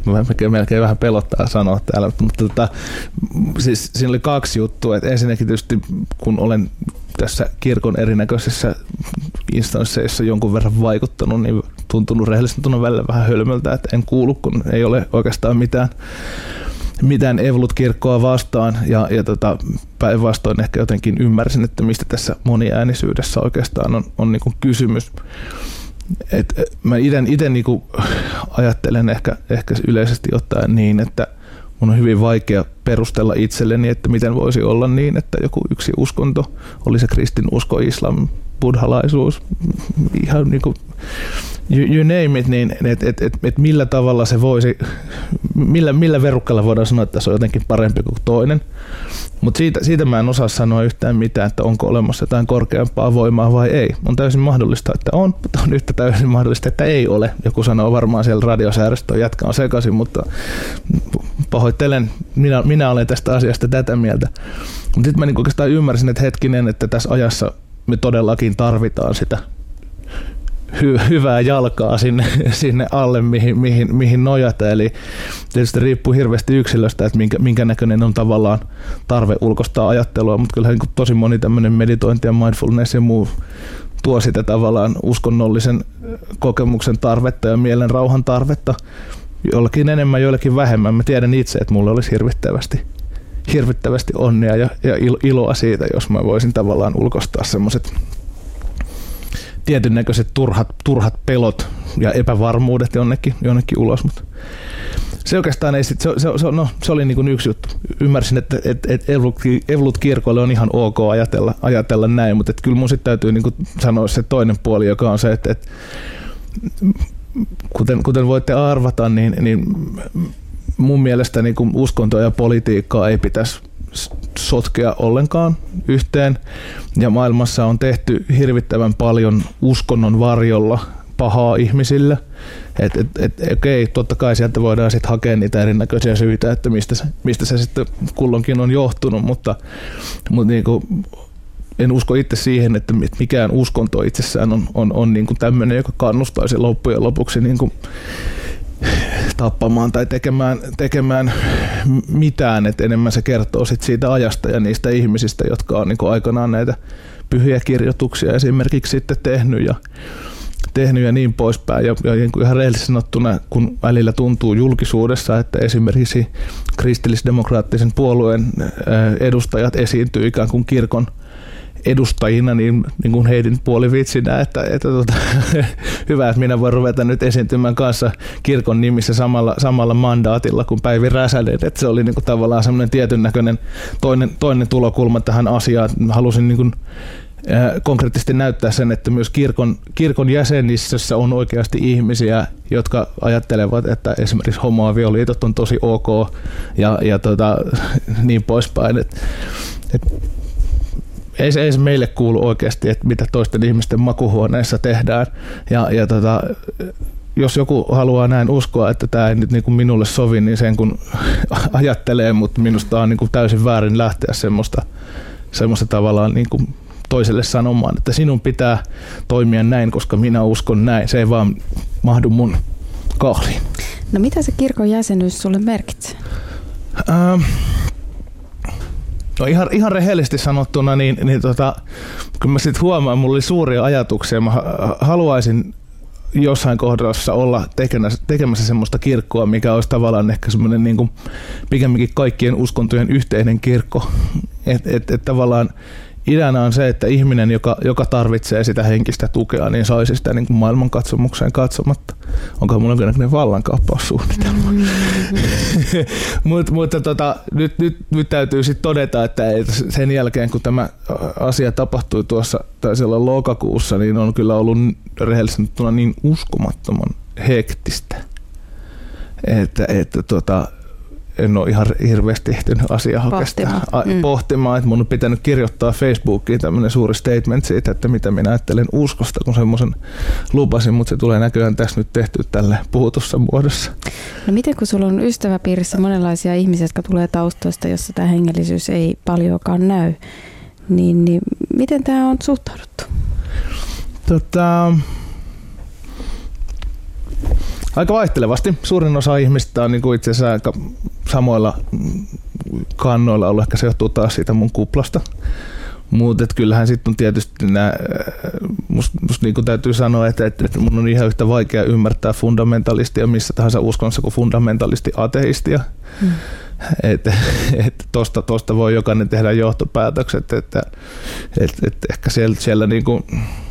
melkein, melkein vähän pelottaa sanoa täällä, mutta tota, siis siinä oli kaksi juttua. Et ensinnäkin tietysti, kun olen tässä kirkon erinäköisissä instansseissa jonkun verran vaikuttanut, niin tuntunut rehellisesti tuntunut välillä vähän hölmöltä, että en kuulu, kun ei ole oikeastaan mitään, mitään Evolut-kirkkoa vastaan. Ja, ja tota, päinvastoin ehkä jotenkin ymmärsin, että mistä tässä moniäänisyydessä oikeastaan on, on niin kuin kysymys. Et mä itse niinku ajattelen ehkä, ehkä yleisesti ottaen niin, että mun on hyvin vaikea perustella itselleni, että miten voisi olla niin, että joku yksi uskonto, oli se kristinusko, islam, buddhalaisuus, ihan niinku you, you name it, niin että et, et, et millä tavalla se voisi, millä, millä verukkeella voidaan sanoa, että se on jotenkin parempi kuin toinen. Mutta siitä, siitä mä en osaa sanoa yhtään mitään, että onko olemassa jotain korkeampaa voimaa vai ei. On täysin mahdollista, että on, mutta on yhtä täysin mahdollista, että ei ole. Joku sanoo varmaan siellä radiosäädöstä, jätkä on sekaisin, mutta pahoittelen, minä, minä olen tästä asiasta tätä mieltä. Mutta sitten mä niin oikeastaan ymmärsin, että hetkinen, että tässä ajassa me todellakin tarvitaan sitä hy- hyvää jalkaa sinne, sinne alle, mihin, mihin, mihin nojata. Eli tietysti riippuu hirveästi yksilöstä, että minkä, minkä näköinen on tavallaan tarve ulkoistaa ajattelua, mutta kyllähän niin tosi moni tämmöinen meditointi ja mindfulness ja muu tuo sitä tavallaan uskonnollisen kokemuksen tarvetta ja mielen rauhan tarvetta. Jollakin enemmän, jollakin vähemmän. Mä tiedän itse, että mulla olisi hirvittävästi, hirvittävästi onnea ja, ja iloa siitä, jos mä voisin tavallaan ulkoistaa semmoiset tietyn näköiset turhat, turhat pelot ja epävarmuudet jonnekin, jonnekin ulos. Mutta se oikeastaan ei sit, se, se, se, no, se oli niin kuin yksi juttu. Ymmärsin, että et, et Evolut-kirkolle on ihan ok ajatella, ajatella näin, mutta kyllä mun sitten täytyy niin kuin sanoa se toinen puoli, joka on se, että et, kuten, kuten voitte arvata, niin, niin mun mielestä niin kuin uskontoa ja politiikkaa ei pitäisi sotkea ollenkaan yhteen. Ja maailmassa on tehty hirvittävän paljon uskonnon varjolla pahaa ihmisille. Et, et, et, okei, totta kai sieltä voidaan sitten hakea niitä erinäköisiä syitä, että mistä se, mistä se sitten kulloinkin on johtunut, mutta, mutta niin kuin, en usko itse siihen, että mikään uskonto itsessään on, on, on niin kuin tämmöinen, joka kannustaisi loppujen lopuksi niin kuin tappamaan tai tekemään, tekemään mitään, että enemmän se kertoo sit siitä ajasta ja niistä ihmisistä, jotka on niin kuin aikanaan näitä pyhiä kirjoituksia esimerkiksi sitten tehnyt ja, tehnyt ja niin poispäin. Ja, ja niin kuin ihan rehellisesti sanottuna, kun välillä tuntuu julkisuudessa, että esimerkiksi kristillisdemokraattisen puolueen edustajat esiintyy ikään kuin kirkon edustajina, niin, niin kuin Heidin puoli vitsinä, että, että tota, hyvä, että minä voin ruveta nyt esiintymään kanssa kirkon nimissä samalla, samalla mandaatilla kuin Päivi Räsänen, että se oli niin kuin tavallaan semmoinen tietyn näköinen toinen, toinen tulokulma tähän asiaan. Halusin niin kuin, äh, konkreettisesti näyttää sen, että myös kirkon, kirkon jäsenistössä on oikeasti ihmisiä, jotka ajattelevat, että esimerkiksi homoavioliitot on tosi ok ja, ja tota, niin poispäin, että et, Ei se, ei se meille kuulu oikeasti, että mitä toisten ihmisten makuhuoneissa tehdään. Ja, ja tota, jos joku haluaa näin uskoa, että tämä ei nyt niin kuin minulle sovi, niin sen kun ajattelee, mutta minusta on niin kuin täysin väärin lähteä semmoista, semmoista tavallaan niin kuin toiselle sanomaan, että sinun pitää toimia näin, koska minä uskon näin. Se ei vaan mahdu mun kahliin. No mitä se kirkon jäsenyys sulle merkitsee? Ähm. No ihan, ihan rehellisesti sanottuna, niin, niin tota, kun mä sitten huomaan, mulla oli suuria ajatuksia. Mä haluaisin jossain kohdassa olla tekemässä, tekemässä semmoista kirkkoa, mikä olisi tavallaan ehkä semmoinen niin kuin pikemminkin kaikkien uskontojen yhteinen kirkko. Että et, et tavallaan ideana on se, että ihminen, joka, joka tarvitsee sitä henkistä tukea, niin saisi sitä niin kuin maailmankatsomukseen katsomatta. Onko mulla jonkinlainen vallankaappaussuunnitelma? Mm-hmm. Mut, mutta tota, nyt, nyt, nyt täytyy sitten todeta, että sen jälkeen kun tämä asia tapahtui tuossa taisella lokakuussa, niin on kyllä ollut rehellisesti niin uskomattoman hektistä, että, että tota, en ole ihan hirveästi ehtinyt asiaa pohtimaan. Mm. pohtimaan, että mun on pitänyt kirjoittaa Facebookiin tämmöinen suuri statement siitä, että mitä minä ajattelen uskosta, kun semmoisen lupasin, mutta se tulee näköjään tässä nyt tehty tälle puhutussa muodossa. No miten kun sulla on ystäväpiirissä monenlaisia ihmisiä, jotka tulee taustoista, jossa tämä hengellisyys ei paljonkaan näy, niin, niin miten tämä on suhtauduttu? Tota... Aika vaihtelevasti. Suurin osa ihmistä on niin kuin itse asiassa aika samoilla kannoilla ollut. Ehkä se johtuu taas siitä mun kuplasta. Mutta kyllähän sitten on tietysti nämä, musta must niinku täytyy sanoa, että, että, että mun on ihan yhtä vaikea ymmärtää fundamentalistia missä tahansa uskonnossa kuin fundamentalisti ateistia. Mm. Että et tosta, tosta voi jokainen tehdä johtopäätökset, että et, et ehkä siellä, siellä niinku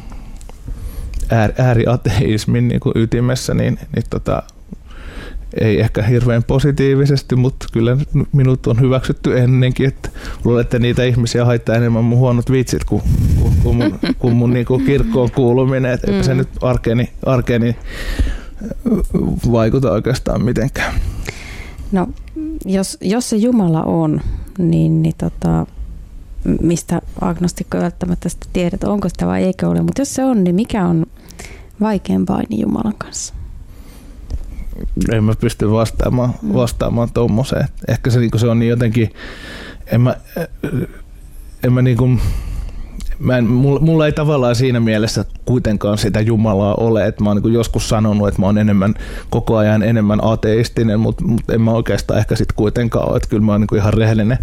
ääriateismin niinku ytimessä niin, niin tota, ei ehkä hirveän positiivisesti, mutta kyllä minut on hyväksytty ennenkin, että luulen, että niitä ihmisiä haittaa enemmän mun huonot vitsit kuin, kuin, kuin mun, kuin mun niin kuin kirkkoon kuuluminen, että mm. se nyt arkeeni, arkeeni vaikuta oikeastaan mitenkään. No, jos, jos se Jumala on, niin, niin tota, mistä agnostikko välttämättä sitä tiedät, onko sitä vai eikö ole, mutta jos se on, niin mikä on vaikein paini Jumalan kanssa? En mä pysty vastaamaan, vastaamaan tommoseen. Ehkä se, niin se on niin jotenkin, en mä, en mä, niin kuin, mä en, mulla, mulla ei tavallaan siinä mielessä kuitenkaan sitä Jumalaa ole, että mä oon niin joskus sanonut, että mä oon enemmän, koko ajan enemmän ateistinen, mutta, mutta en mä oikeastaan ehkä sit kuitenkaan ole, että kyllä mä oon niin ihan rehellinen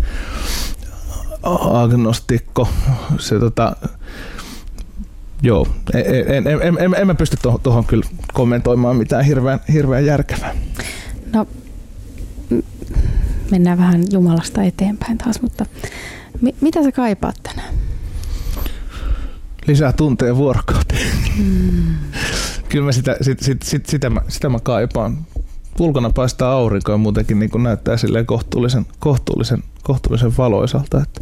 agnostikko. Se tota, Joo, en, en, en, en, en mä pysty tuohon, tuohon kyllä kommentoimaan mitään hirveän, hirveän järkevää. No, mennään vähän Jumalasta eteenpäin taas, mutta mi, mitä sä kaipaat tänään? Lisää tunteja vuorokauteen. Mm. Kyllä mä sitä, sit, sit, sit, sitä, mä, sitä mä kaipaan. Ulkona paistaa aurinko ja muutenkin niin näyttää silleen kohtuullisen, kohtuullisen, kohtuullisen valoisalta, että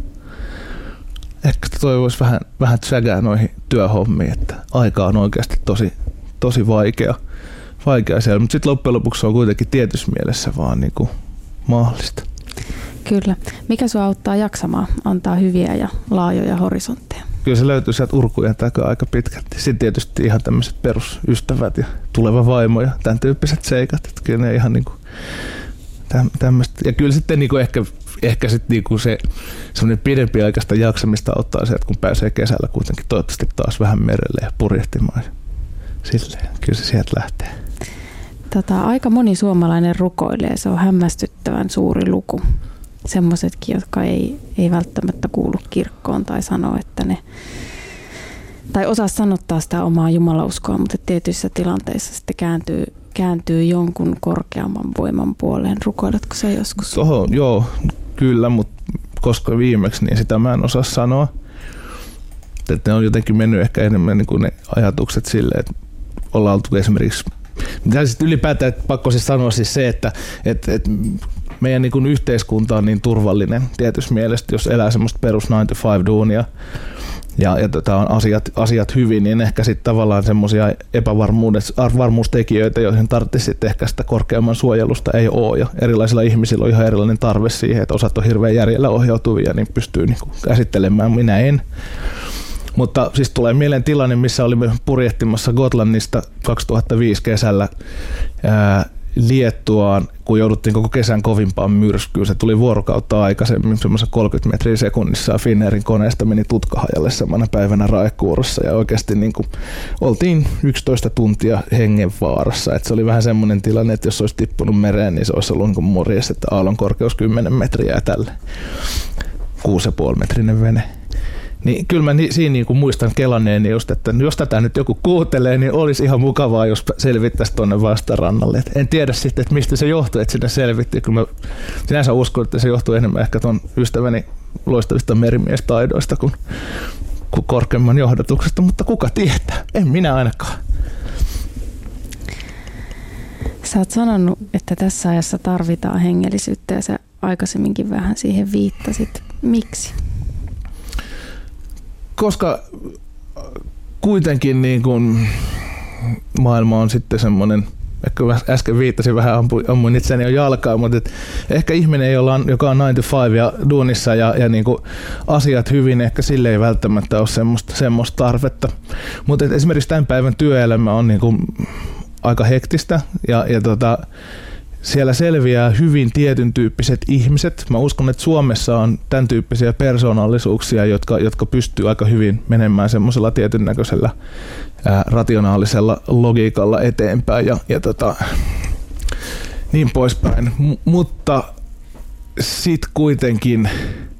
ehkä toivoisi vähän, vähän tsägää noihin työhommiin, että aika on oikeasti tosi, tosi vaikea, vaikea siellä, mutta sitten loppujen lopuksi on kuitenkin tietyssä mielessä vaan niin kuin mahdollista. Kyllä. Mikä sua auttaa jaksamaan, antaa hyviä ja laajoja horisontteja? Kyllä se löytyy sieltä urkujen takaa aika pitkälti. Sitten tietysti ihan tämmöiset perusystävät ja tuleva vaimo ja tämän tyyppiset seikat, että kyllä ne ihan niin kuin tämmöistä. Ja kyllä sitten niin kuin ehkä Ehkä sitten niinku se semmoinen pidempiaikaista jaksamista auttaa se, että kun pääsee kesällä kuitenkin toivottavasti taas vähän merelle ja purjehtimaan. Silleen, kyllä se sieltä lähtee. Tota, aika moni suomalainen rukoilee, se on hämmästyttävän suuri luku. Semmoisetkin, jotka ei, ei välttämättä kuulu kirkkoon tai sanoo, että ne tai osaa sanottaa sitä omaa jumalauskoa, mutta tietyissä tilanteissa sitten kääntyy, kääntyy jonkun korkeamman voiman puoleen. Rukoiletko sä joskus? Toho, joo, kyllä, mutta koska viimeksi, niin sitä mä en osaa sanoa. Että ne on jotenkin mennyt ehkä enemmän niin kuin ne ajatukset silleen, että ollaan oltu esimerkiksi, mitä sitten ylipäätään, että pakko siis sanoa siis se, että, että, että meidän niin kuin yhteiskunta on niin turvallinen tietysti mielestä, jos elää semmoista perus nine to five duunia, ja, ja tota on asiat, asiat hyvin, niin ehkä sitten tavallaan semmoisia epävarmuustekijöitä, joihin tarvitsisi ehkä sitä korkeamman suojelusta ei ole. Ja erilaisilla ihmisillä on ihan erilainen tarve siihen, että osat on hirveän järjellä ohjautuvia, niin pystyy niinku käsittelemään, minä en. Mutta siis tulee mieleen tilanne, missä olimme purjehtimassa Gotlannista kaksituhattaviisi kesällä ää, Liettuaan, kun jouduttiin koko kesän kovimpaan myrskyyn. Se tuli vuorokautta aikaisemmin, semmoisen kolmekymmentä metriä sekunnissa, ja Finnairin koneesta meni tutkahajalle samana päivänä Raekuurossa, ja oikeasti niin kuin oltiin yksitoista tuntia hengenvaarassa. Et se oli vähän semmoinen tilanne, että jos olisi tippunut mereen, niin se olisi ollut niin morjes, että aallon korkeus kymmenen metriä ja tälle kuusi pilkku viisi metrinen vene. Niin kyllä mä ni, siinä niin muistan kelanneeni just, että jos tätä nyt joku kuuntelee, niin olisi ihan mukavaa, jos selvittäisi tuonne vastarannalle. Et en tiedä sitten, että mistä se johtuu, että sinne selvittiin. Kyllä mä sinänsä uskon, että se johtuu enemmän ehkä tuon ystäväni loistavista merimiestaidoista kuin, kuin korkeamman johdatuksesta, mutta kuka tietää? En minä ainakaan. Sä oot sanonut, että tässä ajassa tarvitaan hengellisyyttä ja sä aikaisemminkin vähän siihen viittasit. Miksi? Koska kuitenkin niin kuin maailma on sitten semmoinen, ehkä äsken viittasin vähän, ammuin, ammuin itseäni jo jalkaa, mutta et ehkä ihminen, jolla on, joka on nine to five ja duunissa ja, ja niin kuin asiat hyvin, ehkä sille ei välttämättä ole semmoista, semmoista tarvetta. Mutta esimerkiksi tämän päivän työelämä on niin kuin aika hektistä ja, ja tota, siellä selviää hyvin tietyn tyyppiset ihmiset. Mä uskon, että Suomessa on tämän tyyppisiä persoonallisuuksia, jotka, jotka pystyy aika hyvin menemään semmoisella tietyn näköisellä ää, rationaalisella logiikalla eteenpäin ja, ja tota, niin poispäin. M- mutta sitten kuitenkin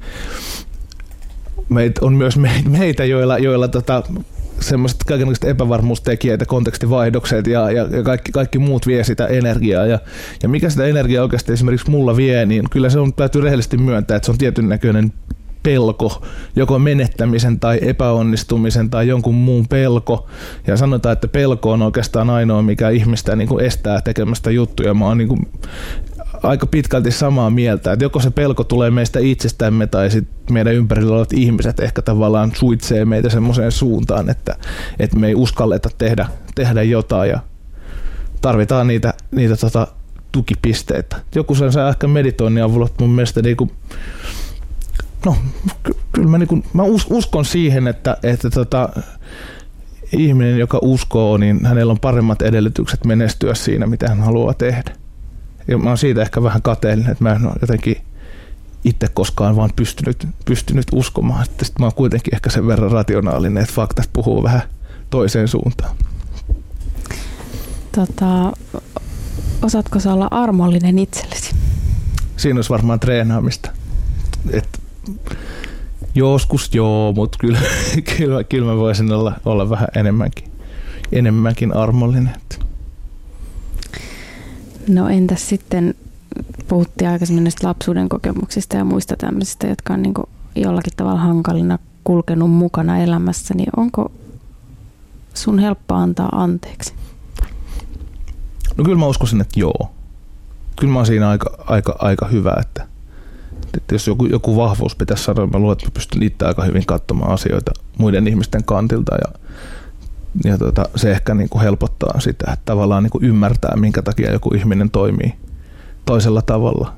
meitä on myös meitä, joilla, joilla tota, semmoiset kaikenlaiset epävarmuustekijät ja kontekstivaihdokset ja, ja, ja kaikki, kaikki muut vie sitä energiaa. Ja, ja mikä sitä energiaa oikeasti esimerkiksi mulla vie, niin kyllä se on, täytyy rehellisesti myöntää, että se on tietyn näköinen pelko, joko menettämisen tai epäonnistumisen tai jonkun muun pelko. Ja sanotaan, että pelko on oikeastaan ainoa, mikä ihmistä niin kuin estää tekemästä juttuja. Mä oon niin kuin aika pitkälti samaa mieltä, että joko se pelko tulee meistä itsestämme tai sit meidän ympärillä olevat ihmiset ehkä tavallaan suitsee meitä semmoiseen suuntaan, että, että me ei uskalleta tehdä, tehdä jotain ja tarvitaan niitä, niitä tota tukipisteitä. Joku sen saa ehkä meditoinnin avulla, mun mielestä niinku, no kyllä mä, niinku, mä uskon siihen, että, että tota, ihminen, joka uskoo, niin hänellä on paremmat edellytykset menestyä siinä, mitä hän haluaa tehdä. Ja mä oon siitä ehkä vähän kateellinen, että mä en ole jotenkin itse koskaan vaan pystynyt, pystynyt uskomaan. Sitten mä oon kuitenkin ehkä sen verran rationaalinen, että faktat puhuu vähän toiseen suuntaan. Tota, osaatko sä olla armollinen itsellesi? Siinä olisi varmaan treenaamista. Et joskus joo, mutta kyllä, kyllä, kyllä mä voisin olla, olla vähän enemmänkin, enemmänkin armollinen. No entäs sitten, puhuttiin aikaisemmin näistä lapsuuden kokemuksista ja muista tämmöisistä, jotka on niin kuin jollakin tavalla hankalina kulkenut mukana elämässä, niin onko sun helppo antaa anteeksi? No kyllä mä uskoisin, että joo. Kyllä mä oon siinä aika, aika, aika hyvä, että, että jos joku, joku vahvuus pitäisi sanoa, mä luulen, että mä pystyn itse aika hyvin katsomaan asioita muiden ihmisten kantilta ja Ja tota, se ehkä niinku helpottaa sitä, että tavallaan niinku ymmärtää, minkä takia joku ihminen toimii toisella tavalla.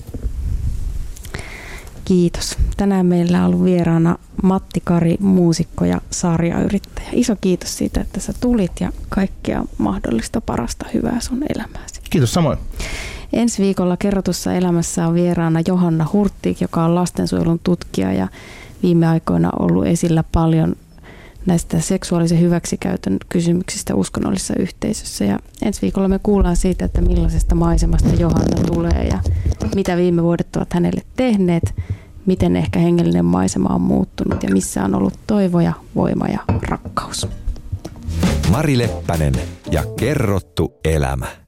Kiitos. Tänään meillä on ollut vieraana Matti Kari, muusikko ja sarjayrittäjä. Iso kiitos siitä, että sä tulit ja kaikkea mahdollista parasta hyvää sun elämääsi. Kiitos samoin. Ensi viikolla Kerrotussa elämässä on vieraana Johanna Hurtig, joka on lastensuojelun tutkija ja viime aikoina ollut esillä paljon näistä seksuaalisen hyväksikäytön kysymyksistä uskonnollisessa yhteisössä. Ja ensi viikolla me kuullaan siitä, että millaisesta maisemasta Johanna tulee ja mitä viime vuodet ovat hänelle tehneet, miten ehkä hengellinen maisema on muuttunut ja missä on ollut toivo ja voima ja rakkaus. Mari Leppänen ja Kerrottu elämä.